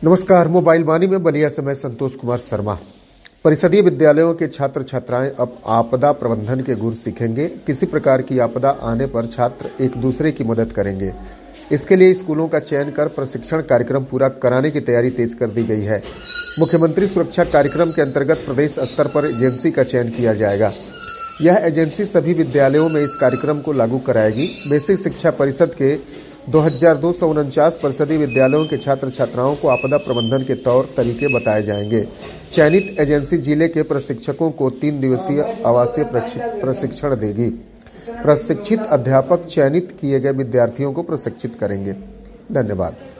नमस्कार। मोबाइल वाणी में बलिया से मैं संतोष कुमार शर्मा। परिषदीय विद्यालयों के छात्र छात्राएं अब आपदा प्रबंधन के गुर सीखेंगे। किसी प्रकार की आपदा आने पर छात्र एक दूसरे की मदद करेंगे। इसके लिए स्कूलों का चयन कर प्रशिक्षण कार्यक्रम पूरा कराने की तैयारी तेज कर दी गई है। मुख्यमंत्री सुरक्षा कार्यक्रम के अंतर्गत प्रदेश स्तर पर एजेंसी का चयन किया जाएगा। यह एजेंसी सभी विद्यालयों में इस कार्यक्रम को लागू कराएगी। बेसिक शिक्षा परिषद के 2249 परिषदीय विद्यालयों के छात्र छात्राओं को आपदा प्रबंधन के तौर तरीके बताए जाएंगे। चयनित एजेंसी जिले के प्रशिक्षकों को 3 दिवसीय आवासीय प्रशिक्षण देगी। प्रशिक्षित अध्यापक चयनित किए गए विद्यार्थियों को प्रशिक्षित करेंगे। धन्यवाद।